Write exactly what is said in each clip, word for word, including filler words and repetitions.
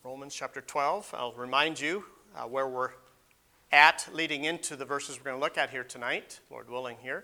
Romans chapter twelve. I'll remind you uh, where we're at leading into the verses we're going to look at here tonight, Lord willing here.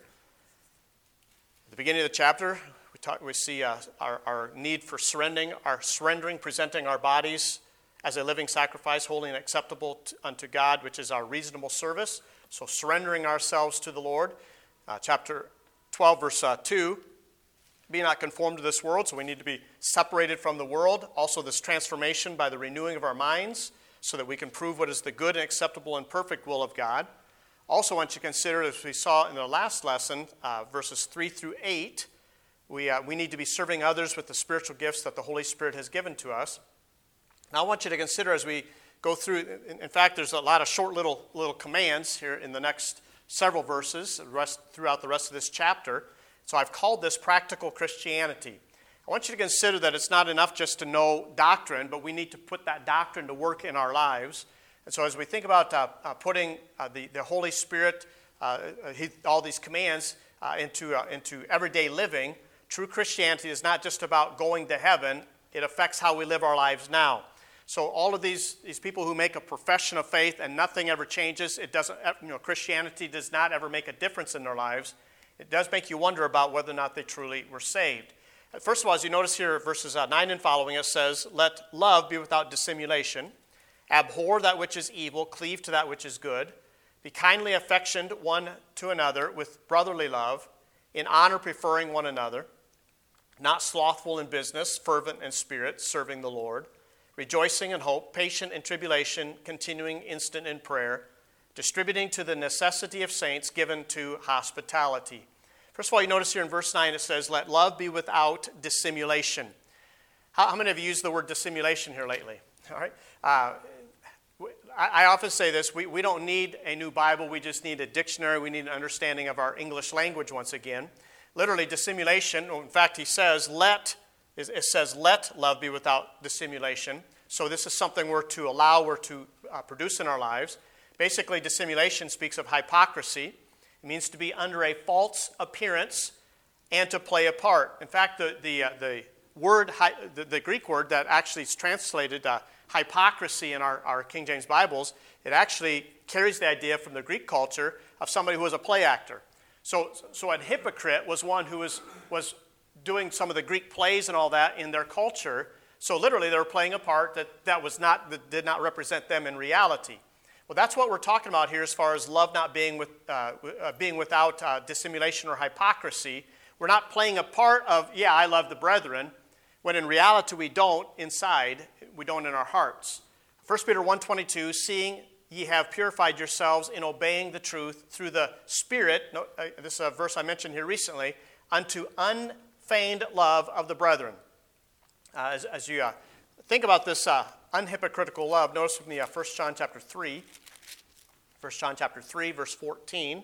At the beginning of the chapter, we, talk, we see uh, our, our need for surrendering, our surrendering, presenting our bodies as a living sacrifice, holy and acceptable to, unto God, which is our reasonable service. So surrendering ourselves to the Lord. Uh, chapter twelve, verse uh, two. Be not conformed to this world, so we need to be separated from the world. Also this transformation by the renewing of our minds so that we can prove what is the good and acceptable and perfect will of God. Also I want you to consider, as we saw in the last lesson, uh, verses three through eight, we, uh, we need to be serving others with the spiritual gifts that the Holy Spirit has given to us. Now I want you to consider as we go through, in, in fact there's a lot of short little, little commands here in the next several verses rest, throughout the rest of this chapter. So I've called this practical Christianity. I want you to consider that it's not enough just to know doctrine, but we need to put that doctrine to work in our lives. And so as we think about uh, uh, putting uh, the, the Holy Spirit, uh, he, all these commands uh, into, uh, into everyday living, true Christianity is not just about going to heaven. It affects how we live our lives now. So all of these, these people who make a profession of faith and nothing ever changes, it doesn't, you know, Christianity does not ever make a difference in their lives. It does make you wonder about whether or not they truly were saved. First of all, as you notice here, verses nine and following, it says, let love be without dissimulation. Abhor that which is evil, cleave to that which is good. Be kindly affectioned one to another with brotherly love, in honor preferring one another. Not slothful in business, fervent in spirit, serving the Lord. Rejoicing in hope, patient in tribulation, continuing instant in prayer. Distributing to the necessity of saints, given to hospitality. First of all, you notice here in verse nine it says, let love be without dissimulation. How, how many of you used the word dissimulation here lately? All right. Uh, I, I often say this, we, we don't need a new Bible, we just need a dictionary, we need an understanding of our English language once again. Literally, dissimulation, in fact, he says, let, it says, let love be without dissimulation. So this is something we're to allow, we're to uh, produce in our lives. Basically, dissimulation speaks of hypocrisy. It means to be under a false appearance and to play a part. In fact, the the, uh, the word, the, the Greek word that actually is translated uh, hypocrisy in our, our King James Bibles, it actually carries the idea from the Greek culture of somebody who was a play actor. So, so a hypocrite was one who was, was doing some of the Greek plays and all that in their culture. So literally, they were playing a part that, that was not that did not represent them in reality. Well, that's what we're talking about here as far as love not being with, uh, uh, being without uh, dissimulation or hypocrisy. We're not playing a part of, yeah, I love the brethren, when in reality we don't inside, we don't in our hearts. First Peter one twenty-two, seeing ye have purified yourselves in obeying the truth through the Spirit, no, uh, this is a verse I mentioned here recently, unto unfeigned love of the brethren. Uh, as, as you uh, think about this uh, unhypocritical love, notice with me uh, First John chapter three. First John chapter three, verse fourteen.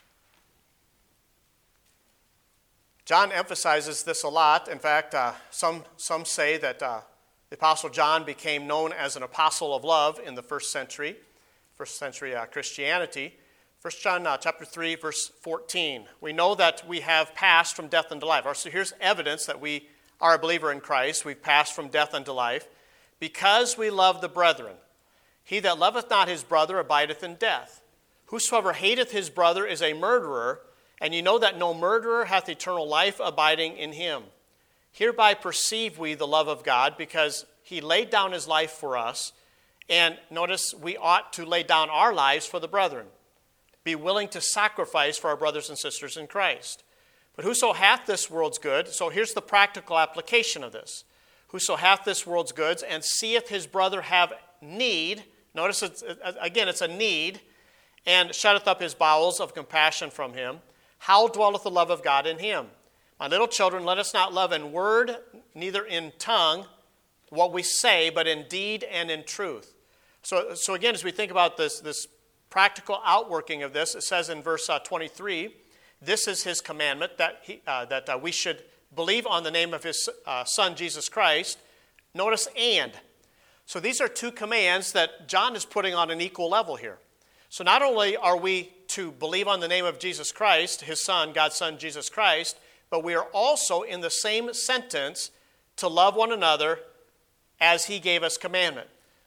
John emphasizes this a lot. In fact, uh, some, some say that uh, the Apostle John became known as an apostle of love in the first century, first century uh, Christianity. First John uh, chapter three, verse fourteen. We know that we have passed from death unto life. So here's evidence that we are a believer in Christ. We've passed from death unto life. Because we love the brethren. He that loveth not his brother abideth in death. Whosoever hateth his brother is a murderer, and you know that no murderer hath eternal life abiding in him. Hereby perceive we the love of God, because he laid down his life for us. And notice, we ought to lay down our lives for the brethren. Be willing to sacrifice for our brothers and sisters in Christ. But whoso hath this world's good, so here's the practical application of this. Whoso hath this world's goods, and seeth his brother have need, notice, it's, again, it's a need, and shutteth up his bowels of compassion from him, how dwelleth the love of God in him? My little children, let us not love in word, neither in tongue, what we say, but in deed and in truth. So, so again, as we think about this, this practical outworking of this, it says in verse uh, twenty-three, this is his commandment, that, he, uh, that uh, we should believe on the name of his uh, Son, Jesus Christ. Notice, and. So these are two commands that John is putting on an equal level here. So not only are we to believe on the name of Jesus Christ, his Son, God's Son, Jesus Christ, but we are also in the same sentence to love one another as he gave us commandment.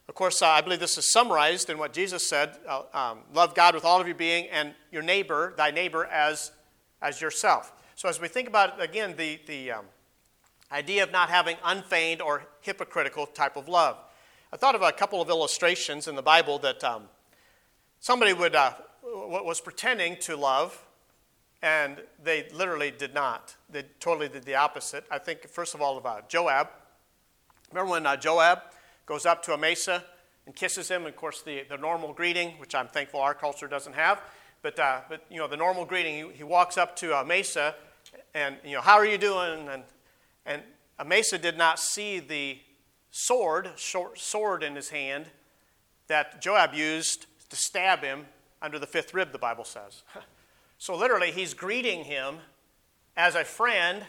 Of course, uh, I believe this is summarized in what Jesus said, uh, um, love God with all of your being and your neighbor, thy neighbor, as, as yourself. So as we think about, again, the, the um, idea of not having unfeigned or hypocritical type of love. I thought of a couple of illustrations in the Bible that um, somebody would uh, was pretending to love, and they literally did not. They totally did the opposite. I think, first of all, about Joab. Remember when uh, Joab goes up to Amasa and kisses him? Of course, the, the normal greeting, which I'm thankful our culture doesn't have, but uh, but you know the normal greeting. He, he walks up to Amasa, and you know, how are you doing? And and Amasa did not see the sword, short sword in his hand that Joab used to stab him under the fifth rib, the Bible says. So literally, he's greeting him as a friend,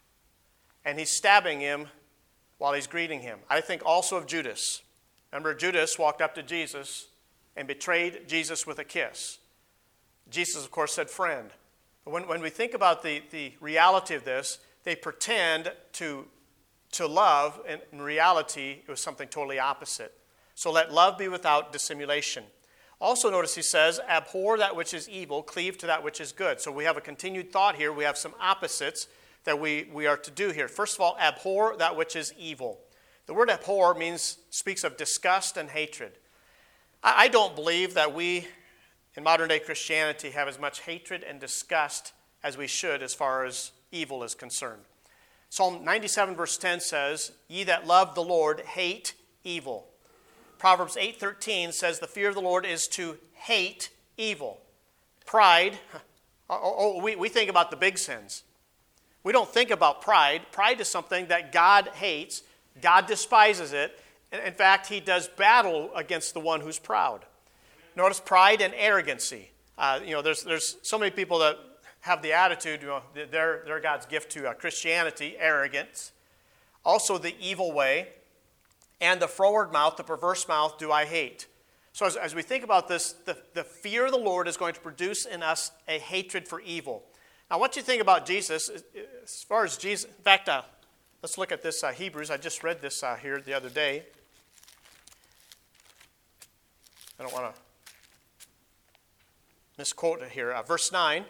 and he's stabbing him while he's greeting him. I think also of Judas. Remember, Judas walked up to Jesus and betrayed Jesus with a kiss. Jesus, of course, said friend. But when, when we think about the, the reality of this, they pretend to, to love, and in reality, it was something totally opposite. So let love be without dissimulation. Also notice he says, abhor that which is evil, cleave to that which is good. So we have a continued thought here. We have some opposites that we, we are to do here. First of all, abhor that which is evil. The word abhor means, speaks of disgust and hatred. I, I don't believe that we, in modern day Christianity, have as much hatred and disgust as we should as far as evil is concerned. Psalm ninety-seven verse ten says, ye that love the Lord hate evil. Proverbs eight thirteen says the fear of the Lord is to hate evil. Pride, oh, oh, we, we think about the big sins. We don't think about pride. Pride is something that God hates. God despises it. In fact, he does battle against the one who's proud. Notice pride and arrogancy. Uh, you know, there's there's so many people that have the attitude, you know, they're, they're God's gift to uh, Christianity, arrogance. Also the evil way. And the froward mouth, the perverse mouth, do I hate. So as, as we think about this, the, the fear of the Lord is going to produce in us a hatred for evil. Now, what you think about Jesus, as far as Jesus, in fact, uh, let's look at this uh, Hebrews. I just read this uh, here the other day. I don't want to misquote it here. Uh, verse nine.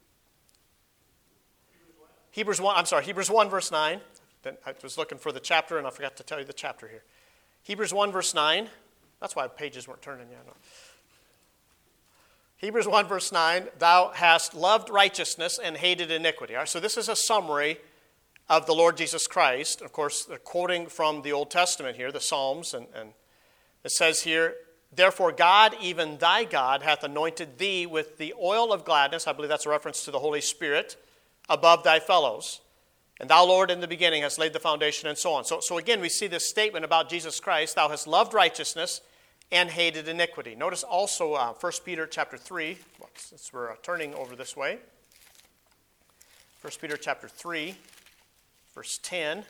Hebrews one, I'm sorry, Hebrews one, verse nine. I was looking for the chapter, and I forgot to tell you the chapter here. Hebrews one, verse nine. That's why pages weren't turning yet. No. Hebrews one, verse nine. Thou hast loved righteousness and hated iniquity. All right, so this is a summary of the Lord Jesus Christ. Of course, they're quoting from the Old Testament here, the Psalms. And, and it says here, therefore God, even thy God, hath anointed thee with the oil of gladness. I believe that's a reference to the Holy Spirit, above thy fellows. And thou, Lord, in the beginning hast laid the foundation, and so on. So, so again, we see this statement about Jesus Christ. Thou hast loved righteousness and hated iniquity. Notice also uh, First Peter chapter three, well, since we're uh, turning over this way. First Peter chapter three, verse ten.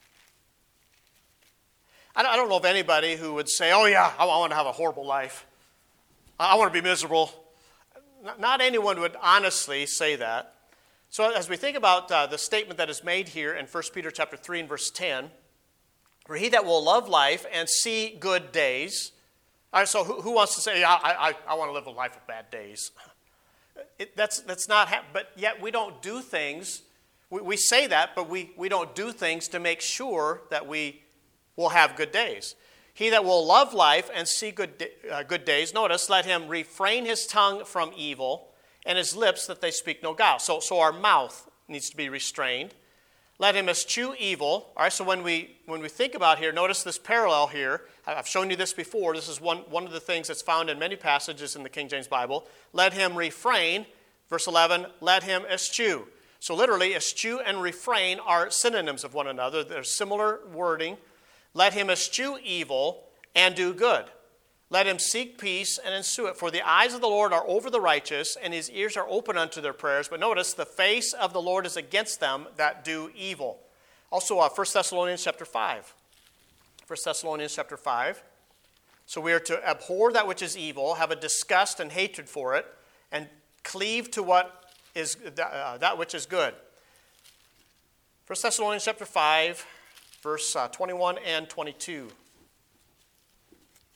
I don't, I don't know of anybody who would say, oh yeah, I, I want to have a horrible life. I, I want to be miserable. Not, not anyone would honestly say that. So as we think about uh, the statement that is made here in First Peter chapter three and verse ten, for he that will love life and see good days. All right, so who, who wants to say, I, I, I want to live a life of bad days? It, that's, that's not, ha- but yet we don't do things. We, we say that, but we, we don't do things to make sure that we will have good days. He that will love life and see good, uh, good days, notice, let him refrain his tongue from evil, and his lips that they speak no guile. So, so our mouth needs to be restrained. Let him eschew evil. All right, so when we when we think about here, notice this parallel here. I've shown you this before. This is one, one of the things that's found in many passages in the King James Bible. Let him refrain. Verse eleven, let him eschew. So literally, eschew and refrain are synonyms of one another. There's similar wording. Let him eschew evil and do good. Let him seek peace and ensue it. For the eyes of the Lord are over the righteous, and his ears are open unto their prayers. But notice, the face of the Lord is against them that do evil. Also, uh, First Thessalonians chapter five. First Thessalonians chapter five. So we are to abhor that which is evil, have a disgust and hatred for it, and cleave to what is uh, that which is good. First Thessalonians chapter five, verse uh, twenty-one and twenty-two.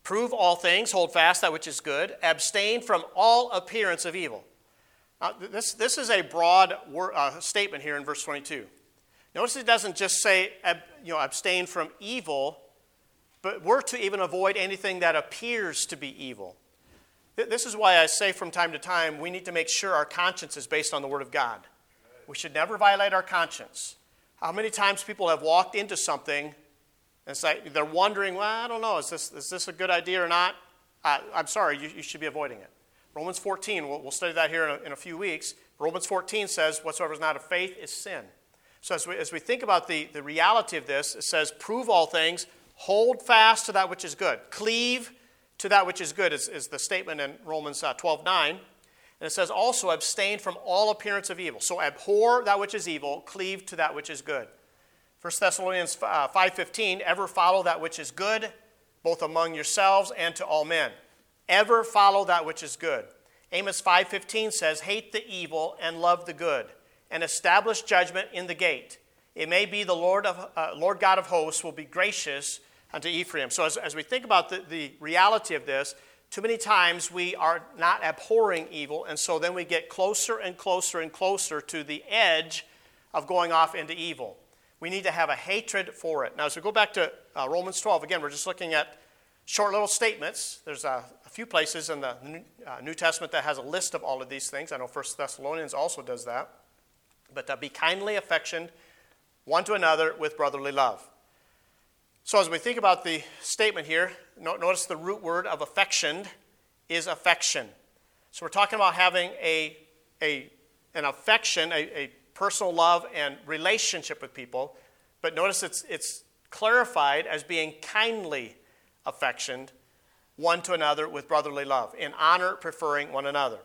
Prove all things, hold fast that which is good, abstain from all appearance of evil. Now, this, this is a broad word, uh, statement here in verse twenty-two. Notice it doesn't just say ab, you know, abstain from evil, but we're to even avoid anything that appears to be evil. This is why I say from time to time we need to make sure our conscience is based on the Word of God. We should never violate our conscience. How many times people have walked into something and it's like they're wondering, well, I don't know, is this, is this a good idea or not? Uh, I'm sorry, you, you should be avoiding it. Romans fourteen, we'll, we'll study that here in a, in a few weeks. Romans fourteen says, whatsoever is not of faith is sin. So as we, as we think about the, the reality of this, it says, prove all things, hold fast to that which is good. Cleave to that which is good is, is the statement in Romans uh, twelve nine. And it says also, abstain from all appearance of evil. So abhor that which is evil, cleave to that which is good. First Thessalonians five fifteen, ever follow that which is good, both among yourselves and to all men. Ever follow that which is good. Amos five fifteen says, hate the evil and love the good, and establish judgment in the gate. It may be the Lord of uh, Lord God of hosts will be gracious unto Ephraim. So as, as we think about the, the reality of this, too many times we are not abhorring evil, and so then we get closer and closer and closer to the edge of going off into evil. We need to have a hatred for it. Now, as we go back to uh, Romans twelve, again, we're just looking at short little statements. There's a, a few places in the New, uh, New Testament that has a list of all of these things. I know First Thessalonians also does that. But uh, be kindly affectioned one to another with brotherly love. So as we think about the statement here, no, notice the root word of affectioned is affection. So we're talking about having a, a an affection, a, a personal love and relationship with people. But notice it's it's clarified as being kindly affectioned one to another with brotherly love, in honor preferring one another.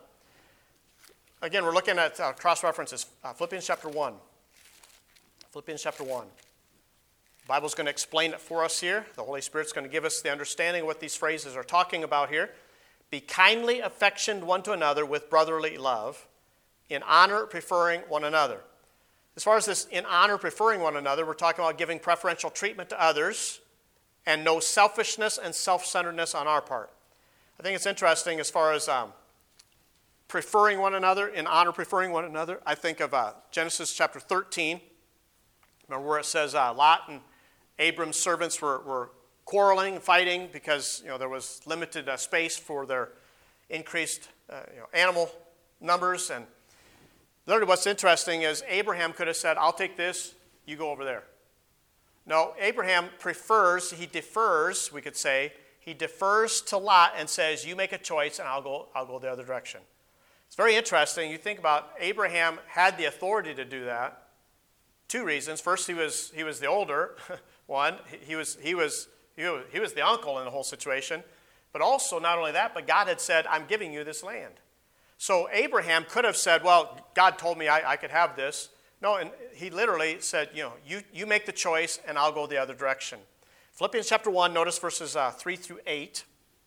Again, we're looking at uh, cross-references. Uh, Philippians chapter one. Philippians chapter one. The Bible's going to explain it for us here. The Holy Spirit's going to give us the understanding of what these phrases are talking about here. Be kindly affectioned one to another with brotherly love, in honor preferring one another. As far as this in honor preferring one another, we're talking about giving preferential treatment to others and no selfishness and self-centeredness on our part. I think it's interesting as far as um, preferring one another, in honor preferring one another. I think of uh, Genesis chapter thirteen. Remember where it says uh, Lot and Abram's servants were, were quarreling, fighting because you know there was limited uh, space for their increased uh, you know, animal numbers. And literally what's interesting is Abraham could have said, I'll take this, you go over there. No, Abraham prefers, he defers, we could say, he defers to Lot and says, you make a choice and I'll go, I'll go the other direction. It's very interesting. You think about Abraham had the authority to do that. Two reasons. First, he was he was the older one. He was he was he was he was the uncle in the whole situation. But also, not only that, but God had said, I'm giving you this land. So Abraham could have said, well, God told me I, I could have this. No, and he literally said, you know, you, you make the choice and I'll go the other direction. Philippians chapter one, notice verses uh, three through eight.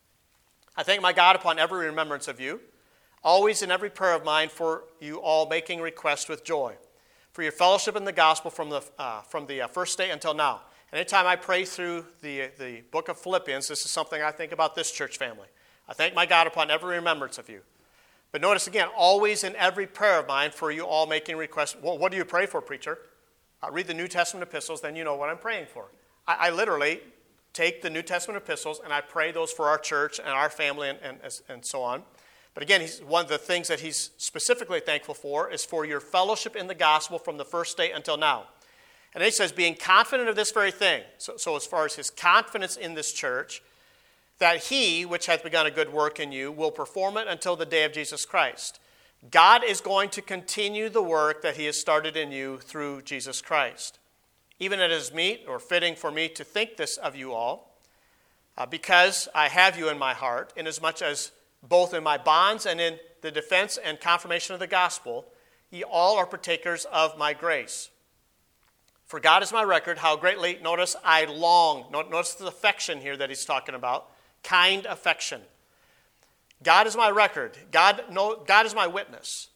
I thank my God upon every remembrance of you, always in every prayer of mine for you all, making request with joy, for your fellowship in the gospel from the uh, from the uh, first day until now. And anytime I pray through the, the book of Philippians, this is something I think about this church family. I thank my God upon every remembrance of you. But notice again, always in every prayer of mine for you all, making requests. Well, what do you pray for, preacher? Uh, read the New Testament epistles, then you know what I'm praying for. I, I literally take the New Testament epistles and I pray those for our church and our family and, and, and so on. But again, he's, one of the things that he's specifically thankful for is for your fellowship in the gospel from the first day until now. And then he says, being confident of this very thing. So, so as far as his confidence in this church, that he, which hath begun a good work in you, will perform it until the day of Jesus Christ. God is going to continue the work that he has started in you through Jesus Christ. Even it is meet or fitting for me to think this of you all, uh, because I have you in my heart, inasmuch as both in my bonds and in the defense and confirmation of the gospel, ye all are partakers of my grace. For God is my record, how greatly, notice, I long. Notice the affection here that he's talking about. Kind affection. God is my record. God, no, God is my witness.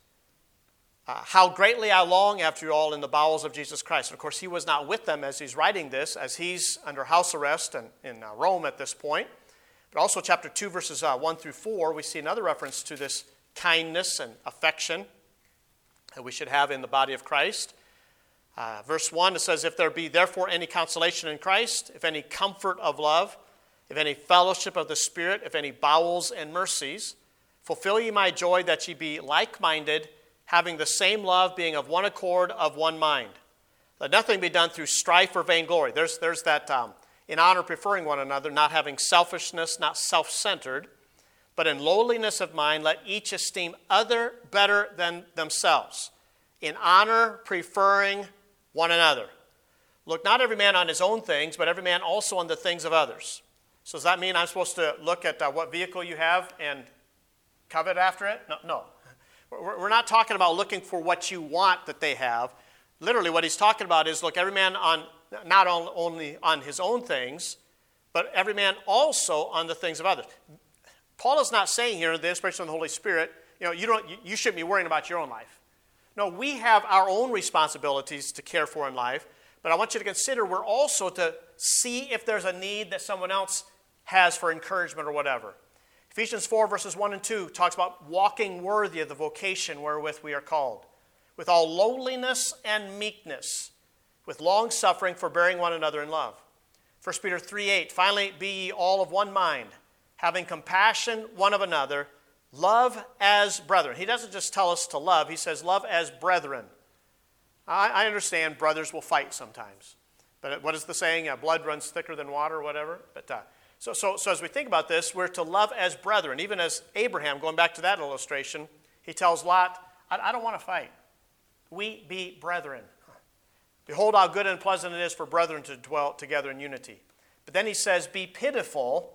Uh, how greatly I long after you all in the bowels of Jesus Christ. And of course, he was not with them as he's writing this, as he's under house arrest and in uh, Rome at this point. But also chapter two, verses uh, one through four, we see another reference to this kindness and affection that we should have in the body of Christ. Uh, verse one, it says, if there be therefore any consolation in Christ, if any comfort of love, if any fellowship of the Spirit, if any bowels and mercies, fulfill ye my joy that ye be like-minded, having the same love, being of one accord, of one mind. Let nothing be done through strife or vainglory. There's, there's that um, in honor preferring one another, not having selfishness, not self-centered, but in lowliness of mind let each esteem other better than themselves. In honor preferring one another. Look not every man on his own things, but every man also on the things of others. So does that mean I'm supposed to look at uh, what vehicle you have and covet after it? No, no. We're not talking about looking for what you want that they have. Literally what he's talking about is, look, every man on not only on his own things, but every man also on the things of others. Paul is not saying here, the inspiration of the Holy Spirit, you know, you don't, you shouldn't be worrying about your own life. No, we have our own responsibilities to care for in life, but I want you to consider we're also to see if there's a need that someone else has for encouragement or whatever. Ephesians four, verses one and two talks about walking worthy of the vocation wherewith we are called, with all lowliness and meekness, with long suffering, forbearing one another in love. First Peter three eight, finally be ye all of one mind, having compassion one of another, love as brethren. He doesn't just tell us to love, he says love as brethren. I, I understand brothers will fight sometimes. But what is the saying? Uh, blood runs thicker than water or whatever. But uh, so, so, so as we think about this, we're to love as brethren. Even as Abraham, going back to that illustration, he tells Lot, I, I don't want to fight. We be brethren. Behold how good and pleasant it is for brethren to dwell together in unity. But then he says, be pitiful,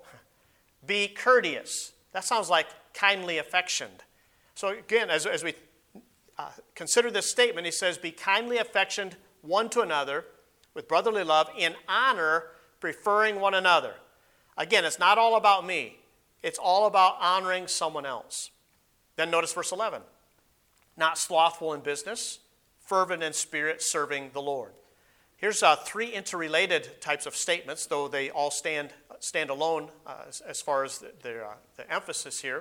be courteous. That sounds like kindly affectioned. So again, as, as we uh, consider this statement, he says, be kindly affectioned one to another with brotherly love, in honor, preferring one another. Again, it's not all about me. It's all about honoring someone else. Then notice verse eleven. Not slothful in business, fervent in spirit, serving the Lord. Here's uh, three interrelated types of statements, though they all stand stand alone uh, as, as far as the, the, uh, the emphasis here.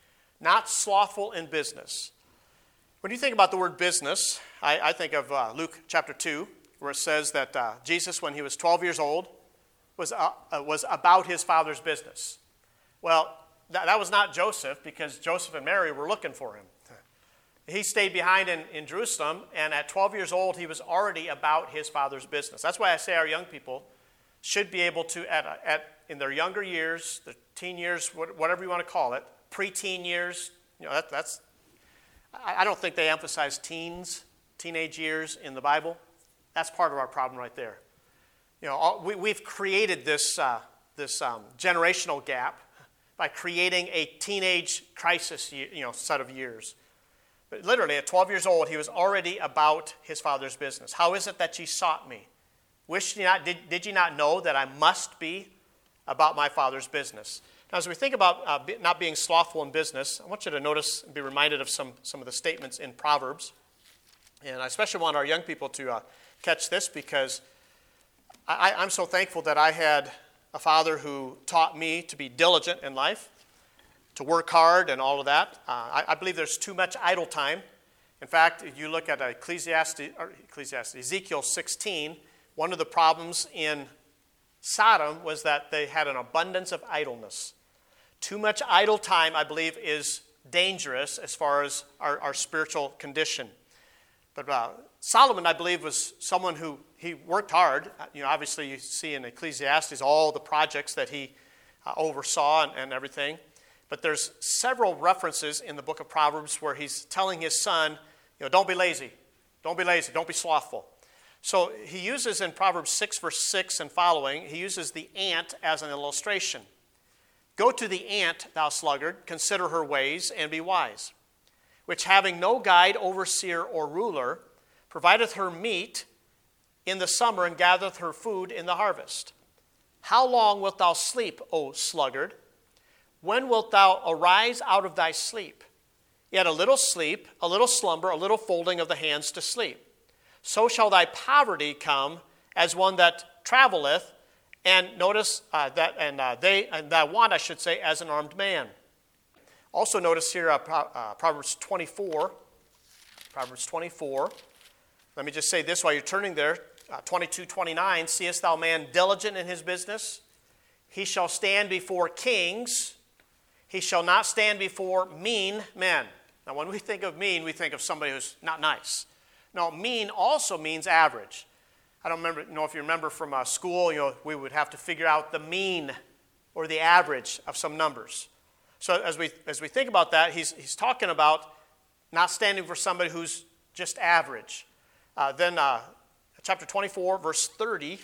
Not slothful in business. When you think about the word business, I, I think of uh, Luke chapter two, where it says that uh, Jesus, when he was twelve years old, was, uh, uh, was about his father's business. Well, that, that was not Joseph, because Joseph and Mary were looking for him. He stayed behind in, in Jerusalem, and at twelve years old, he was already about his father's business. That's why I say our young people should be able to, at, at in their younger years, the teen years, whatever you want to call it, preteen years, you know, that, that's, I, I don't think they emphasize teens, teenage years in the Bible. That's part of our problem right there. You know, all, we, we've created this, uh, this um, generational gap by creating a teenage crisis, you know, set of years. But literally, at twelve years old, he was already about his father's business. How is it that ye sought me? Wished ye not, did, did ye not know that I must be about my father's business? Now, as we think about uh, be, not being slothful in business, I want you to notice and be reminded of some, some of the statements in Proverbs. And I especially want our young people to uh, catch this, because I, I'm so thankful that I had a father who taught me to be diligent in life, to work hard and all of that. Uh, I, I believe there's too much idle time. In fact, if you look at Ecclesiastes, or Ecclesiastes, Ezekiel sixteen, one of the problems in Sodom was that they had an abundance of idleness. Too much idle time, I believe, is dangerous as far as our, our spiritual condition. But uh, Solomon, I believe, was someone who he worked hard. You know, obviously, you see in Ecclesiastes all the projects that he uh, oversaw and, and everything. But there's several references in the book of Proverbs where he's telling his son, you know, don't be lazy. Don't be lazy. Don't be slothful. So he uses in Proverbs six, verse six and following, he uses the ant as an illustration. Go to the ant, thou sluggard, consider her ways, and be wise, which having no guide, overseer, or ruler, provideth her meat in the summer and gathereth her food in the harvest. How long wilt thou sleep, O sluggard? When wilt thou arise out of thy sleep? Yet a little sleep, a little slumber, a little folding of the hands to sleep. So shall thy poverty come as one that traveleth, And notice uh, that, and uh, they, and that want, I should say, as an armed man. Also notice here uh, Pro- uh, Proverbs twenty-four. Proverbs twenty-four. Let me just say this while you're turning there. Uh, twenty-two twenty-nine, seest thou man diligent in his business? He shall stand before kings. He shall not stand before mean men. Now, when we think of mean, we think of somebody who's not nice. No, mean also means average. I don't remember, you know, if you remember from uh, school, you know, we would have to figure out the mean or the average of some numbers. So as we as we think about that, he's he's talking about not standing for somebody who's just average. Uh, then uh, chapter twenty-four, verse thirty.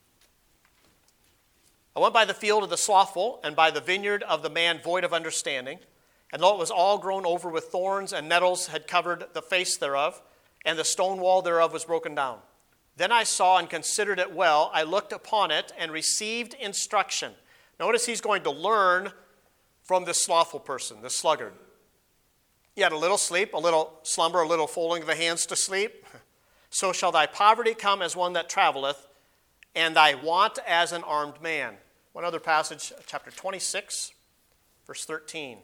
I went by the field of the slothful, and by the vineyard of the man void of understanding. And lo, it was all grown over with thorns, and nettles had covered the face thereof, and the stone wall thereof was broken down. Then I saw and considered it well. I looked upon it and received instruction. Notice he's going to learn from this slothful person, this sluggard. He had a little sleep, a little slumber, a little folding of the hands to sleep. So shall thy poverty come as one that traveleth, and thy want as an armed man. One other passage, chapter twenty-six, verse thirteen.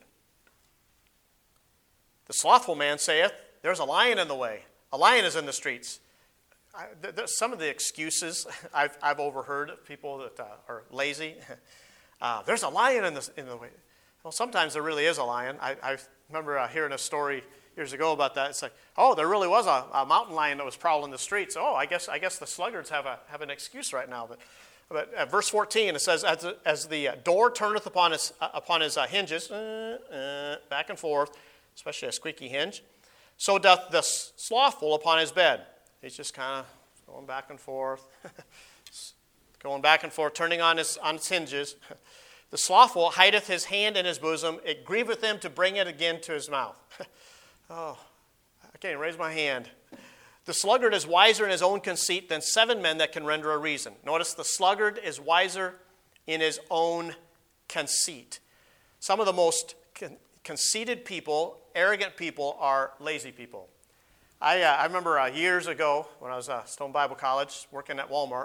The slothful man saith, there's a lion in the way. A lion is in the streets. I, th- some of the excuses I've, I've overheard of people that uh, are lazy. Uh, there's a lion in the, in the way. Well, sometimes there really is a lion. I, I remember uh, hearing a story years ago about that. It's like, oh, there really was a, a mountain lion that was prowling the streets. Oh, I guess I guess the sluggards have a have an excuse right now. But, but uh, verse fourteen, it says, as the, as the uh, door turneth upon his uh, upon his uh, hinges, uh, uh, back and forth, especially a squeaky hinge, so doth the slothful upon his bed. He's just kind of going back and forth, going back and forth, turning on his on its hinges. The slothful hideth his hand in his bosom. It grieveth him to bring it again to his mouth. Oh, I can't raise my hand. The sluggard is wiser in his own conceit than seven men that can render a reason. Notice the sluggard is wiser in his own conceit. Some of the most con- conceited people, arrogant people, are lazy people. I, uh, I remember uh, years ago when I was at Stone Bible College working at Walmart.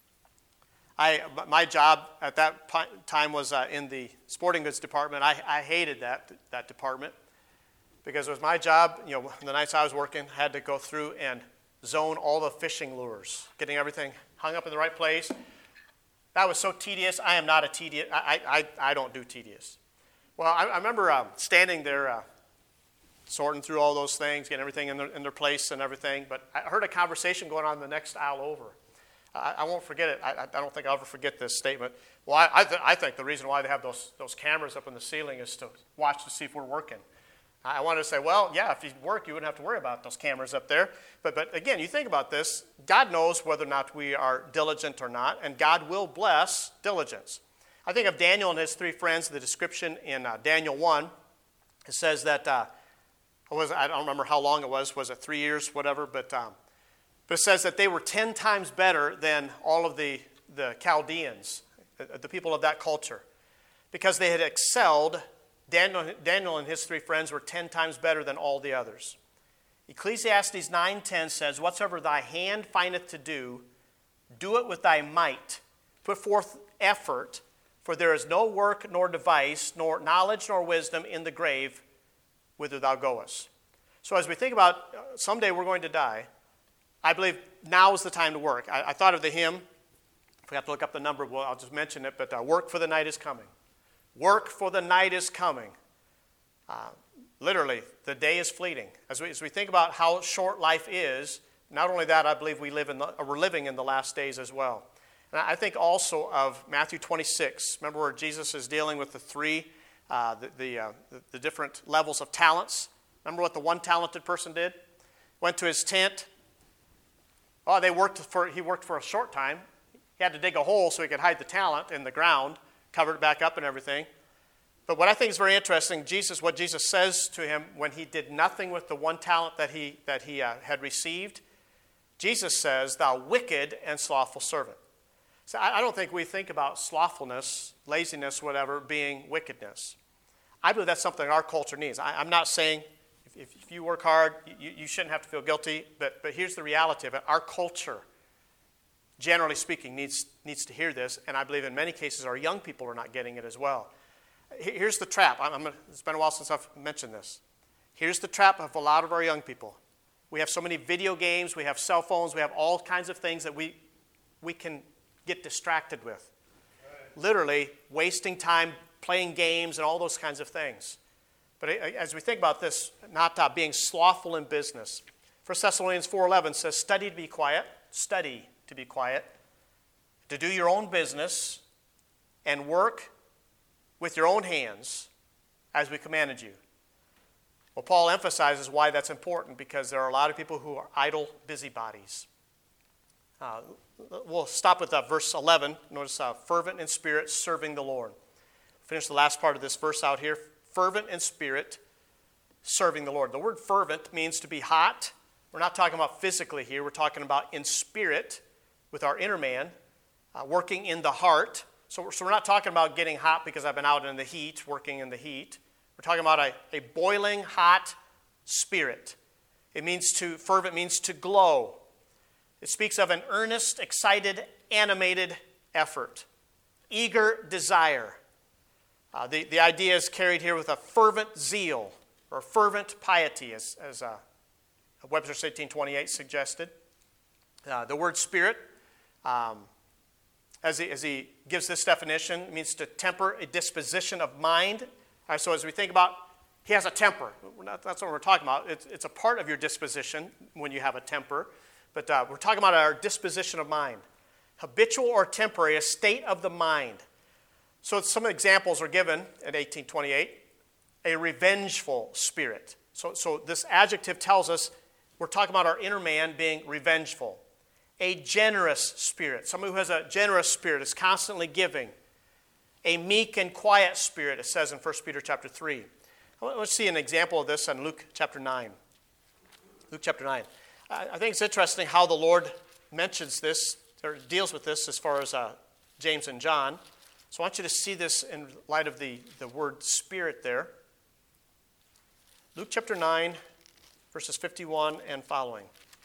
I, my job at that time was uh, in the sporting goods department. I, I hated that that department because it was my job. You know, the nights I was working, I had to go through and zone all the fishing lures, getting everything hung up in the right place. That was so tedious. I am not a tedious. I I, I don't do tedious. Well, I, I remember uh, standing there, uh, sorting through all those things, getting everything in their, in their place and everything. But I heard a conversation going on in the next aisle over. I, I won't forget it. I, I don't think I'll ever forget this statement. Well, I, I, th- I think the reason why they have those, those cameras up in the ceiling is to watch to see if we're working. I wanted to say, well, yeah, if you work, you wouldn't have to worry about those cameras up there. But, but again, you think about this. God knows whether or not we are diligent or not, and God will bless diligence. I think of Daniel and his three friends, the description in uh, Daniel one. It says that, uh, was, I don't remember how long it was, was it three years, whatever, but... Um, But it says that they were ten times better than all of the, the Chaldeans, the people of that culture. Because they had excelled, Daniel, Daniel and his three friends were ten times better than all the others. Ecclesiastes nine ten says, whatsoever thy hand findeth to do, do it with thy might. Put forth effort, for there is no work nor device, nor knowledge nor wisdom in the grave whither thou goest. So as we think about uh, someday we're going to die, I believe now is the time to work. I, I thought of the hymn. If we have to look up the number, well, I'll just mention it. But uh, work for the night is coming. Work for the night is coming. Uh, literally, the day is fleeting. As we, as we think about how short life is, not only that, I believe we live in the, we're living in the last days as well. And I think also of Matthew twenty-six. Remember where Jesus is dealing with the three, uh, the, the, uh, the, the different levels of talents. Remember what the one talented person did? Went to his tent. Oh, they worked for, he worked for a short time. He had to dig a hole so he could hide the talent in the ground, cover it back up and everything. But what I think is very interesting, Jesus, what Jesus says to him when he did nothing with the one talent that he, that he uh, had received, Jesus says, thou wicked and slothful servant. So I, I don't think we think about slothfulness, laziness, whatever, being wickedness. I believe that's something our culture needs. I, I'm not saying... If, if you work hard, you, you shouldn't have to feel guilty. But, but here's the reality of it. Our culture generally speaking, needs, needs to hear this, and I believe in many cases our young people are not getting it as well. Here's the trap. I'm, I'm gonna, it's been a while since I've mentioned this. Here's the trap of a lot of our young people. We have so many video games, we have cell phones, we have all kinds of things that we, we can get distracted with. Right. Literally wasting time playing games and all those kinds of things. But as we think about this, not uh, being slothful in business. First Thessalonians four eleven says, study to be quiet, study to be quiet, to do your own business and work with your own hands as we commanded you. Well, Paul emphasizes why that's important, because there are a lot of people who are idle busybodies. Uh, we'll stop with uh, verse eleven. Notice uh, fervent in spirit, serving the Lord. Finish the last part of this verse out here. Fervent in spirit, serving the Lord. The word fervent means to be hot. We're not talking about physically here. We're talking about in spirit with our inner man, uh, working in the heart. So we're, so we're not talking about getting hot because I've been out in the heat, working in the heat. We're talking about a, a boiling hot spirit. It means to, fervent means to glow. It speaks of an earnest, excited, animated effort, eager desire. Uh, the, the idea is carried here with a fervent zeal or fervent piety, as, as uh, Webster's eighteen twenty-eight suggested. Uh, the word spirit, um, as, he, as he gives this definition, it means to temper a disposition of mind. All right, so as we think about, he has a temper. Not, that's what we're talking about. It's, it's a part of your disposition when you have a temper. But uh, we're talking about our disposition of mind. Habitual or temporary, a state of the mind. So some examples are given at eighteen twenty-eight. A revengeful spirit. So, so this adjective tells us we're talking about our inner man being revengeful. A generous spirit. Someone who has a generous spirit is constantly giving. A meek and quiet spirit, it says in First Peter chapter three. Let's see an example of this in Luke chapter nine. Luke chapter nine. I think it's interesting how the Lord mentions this, or deals with this as far as uh, James and John. So I want you to see this in light of the, the word spirit there. Luke chapter nine, verses fifty-one and following.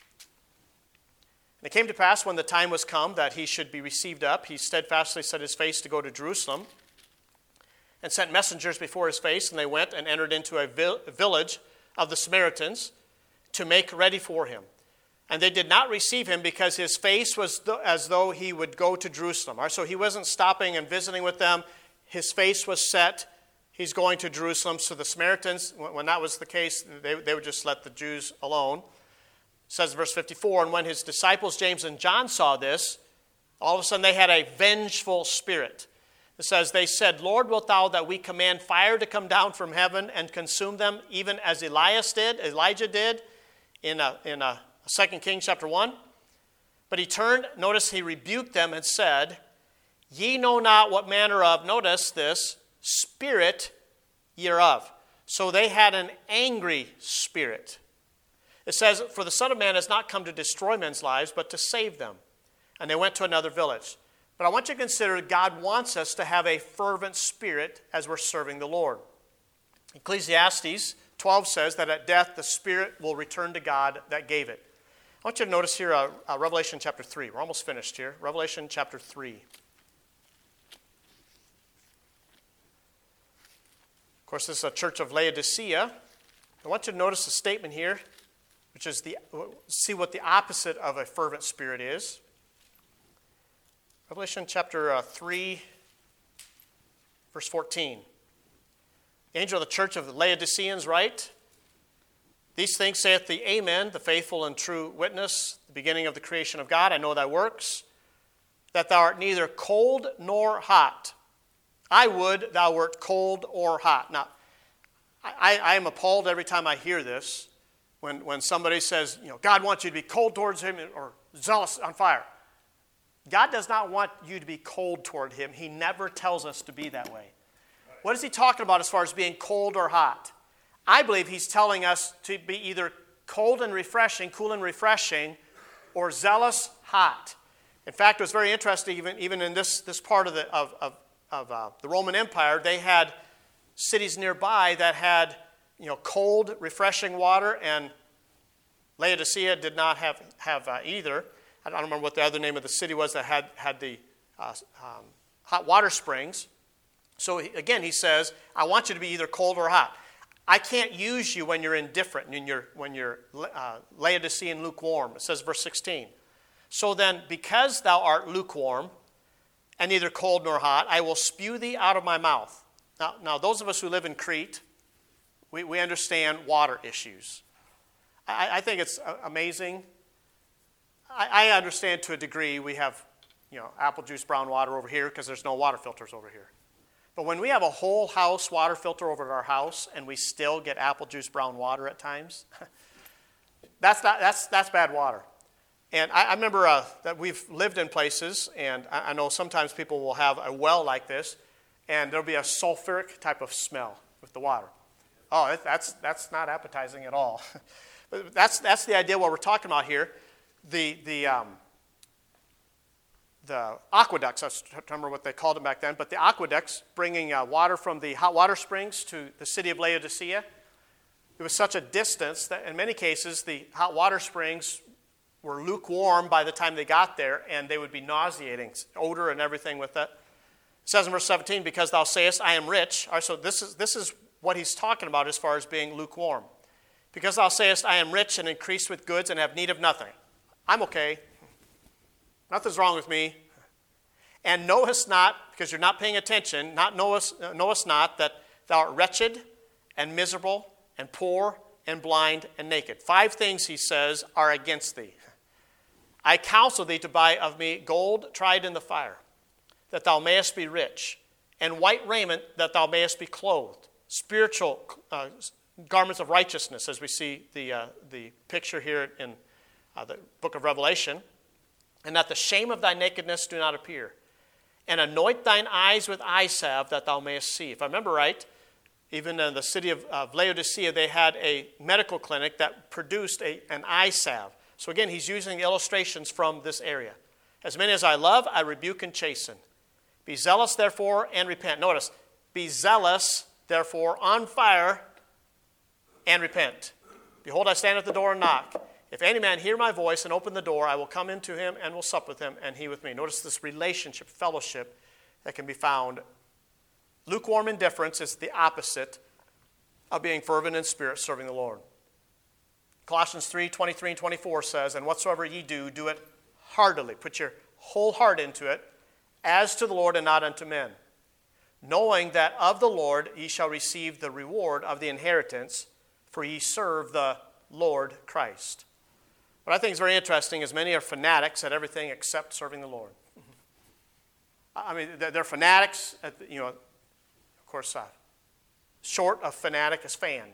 And it came to pass when the time was come that he should be received up, he steadfastly set his face to go to Jerusalem, and sent messengers before his face, and they went and entered into a village of the Samaritans to make ready for him. And they did not receive him because his face was th- as though he would go to Jerusalem. Right, so he wasn't stopping and visiting with them. His face was set. He's going to Jerusalem. So the Samaritans, when, when that was the case, they, they would just let the Jews alone. It says in verse fifty-four, and when his disciples James and John saw this, all of a sudden they had a vengeful spirit. It says, they said, Lord, wilt thou that we command fire to come down from heaven and consume them, even as Elias did, Elijah did in a, in a Second Kings chapter one. But he turned, notice he rebuked them and said, ye know not what manner of, notice this, spirit ye are of. So they had an angry spirit. It says, for the Son of Man has not come to destroy men's lives, but to save them. And they went to another village. But I want you to consider God wants us to have a fervent spirit as we're serving the Lord. Ecclesiastes twelve says that at death the spirit will return to God that gave it. I want you to notice here uh, uh, Revelation chapter three. We're almost finished here. Revelation chapter three. Of course, this is a church of Laodicea. I want you to notice a statement here, which is the see what the opposite of a fervent spirit is. Revelation chapter uh, three, verse fourteen. The angel of the church of the Laodiceans write, these things saith the Amen, the faithful and true witness, the beginning of the creation of God. I know thy works, that thou art neither cold nor hot. I would thou wert cold or hot. Now, I, I am appalled every time I hear this, when, when somebody says, you know, God wants you to be cold towards him or zealous on fire. God does not want you to be cold toward him. He never tells us to be that way. What is he talking about as far as being cold or hot? I believe he's telling us to be either cold and refreshing, cool and refreshing, or zealous, hot. In fact, it was very interesting, even, even in this, this part of, the, of, of, of uh, the Roman Empire, they had cities nearby that had, you know, cold, refreshing water, and Laodicea did not have, have uh, either. I don't remember what the other name of the city was that had, had the uh, um, hot water springs. So he, again, he says, I want you to be either cold or hot. I can't use you when you're indifferent, when you're, when you're uh, Laodicean lukewarm. It says verse sixteen. So then, because thou art lukewarm, and neither cold nor hot, I will spew thee out of my mouth. Now, now those of us who live in Crete, we, we understand water issues. I, I think it's amazing. I, I understand to a degree we have, you know, apple juice brown water over here because there's no water filters over here. But when we have a whole house water filter over at our house and we still get apple juice brown water at times, that's not that's that's bad water. And I, I remember uh, that we've lived in places, and I, I know sometimes people will have a well like this, and there'll be a sulfuric type of smell with the water. Oh, it, that's that's not appetizing at all. But that's that's the idea what we're talking about here. The the um, the aqueducts, I don't remember what they called them back then, but the aqueducts bringing uh, water from the hot water springs to the city of Laodicea. It was such a distance that in many cases the hot water springs were lukewarm by the time they got there, and they would be nauseating, odor and everything with it. It says in verse seventeen, because thou sayest, I am rich. All right, so this is, this is what he's talking about as far as being lukewarm. Because thou sayest, I am rich and increased with goods and have need of nothing. I'm okay. Nothing's wrong with me. And knowest not, because you're not paying attention, not knowest, knowest not that thou art wretched and miserable and poor and blind and naked. Five things, he says, are against thee. I counsel thee to buy of me gold tried in the fire, that thou mayest be rich, and white raiment, that thou mayest be clothed, spiritual uh, garments of righteousness, as we see the, uh, the picture here in uh, the book of Revelation, and that the shame of thy nakedness do not appear. And anoint thine eyes with eye salve, that thou mayest see. If I remember right, even in the city of, of Laodicea, they had a medical clinic that produced a, an eye salve. So again, he's using illustrations from this area. As many as I love, I rebuke and chasten. Be zealous, therefore, and repent. Notice, be zealous, therefore, on fire, and repent. Behold, I stand at the door and knock. If any man hear my voice and open the door, I will come into him and will sup with him, and he with me. Notice this relationship, fellowship that can be found. Lukewarm indifference is the opposite of being fervent in spirit, serving the Lord. Colossians three, twenty-three and twenty-four says, and whatsoever ye do, do it heartily. Put your whole heart into it, as to the Lord and not unto men. Knowing that of the Lord ye shall receive the reward of the inheritance, for ye serve the Lord Christ. What I think is very interesting is many are fanatics at everything except serving the Lord. I mean, they're fanatics, at the, you know, of course, uh, short of fanatic is fan.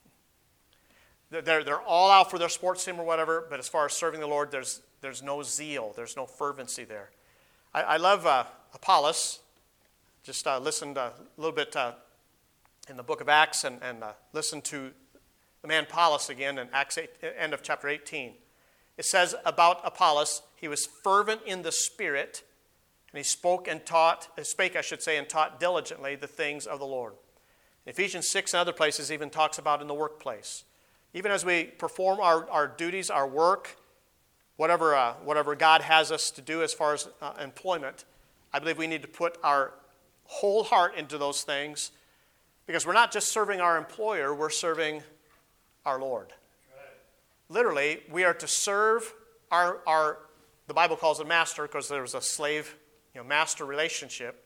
They're, they're all out for their sports team or whatever, but as far as serving the Lord, there's, there's no zeal, there's no fervency there. I, I love uh, Apollos. Just uh, listened a little bit uh, in the book of Acts and, and uh, listened to the man Apollos again in Acts eight, end of chapter eighteen. It says about Apollos, he was fervent in the Spirit, and he spoke and taught, spake, I should say, and taught diligently the things of the Lord. Ephesians six and other places even talks about in the workplace. Even as we perform our, our duties, our work, whatever, uh, whatever God has us to do as far as uh, employment, I believe we need to put our whole heart into those things, because we're not just serving our employer, we're serving our Lord. Literally, we are to serve our, our the Bible calls it master because there's a slave, you know, master relationship.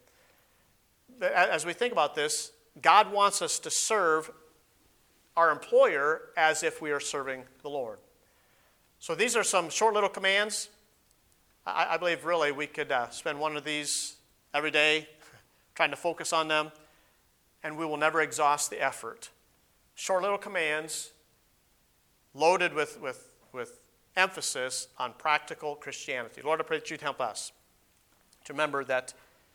As we think about this, God wants us to serve our employer as if we are serving the Lord. So these are some short little commands. I, I believe really we could uh, spend one of these every day trying to focus on them, and we will never exhaust the effort. Short little commands loaded with, with, with emphasis on practical Christianity. Lord, I pray that you'd help us to remember that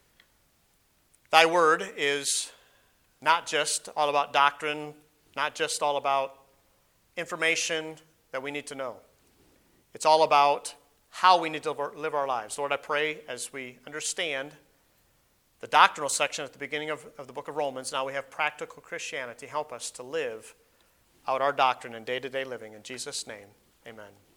thy word is not just all about doctrine, not just all about information that we need to know. It's all about how we need to live our lives. Lord, I pray as we understand the doctrinal section at the beginning of, of the book of Romans, now we have practical Christianity. Help us to live out our doctrine in day-to-day living. In Jesus' name, amen.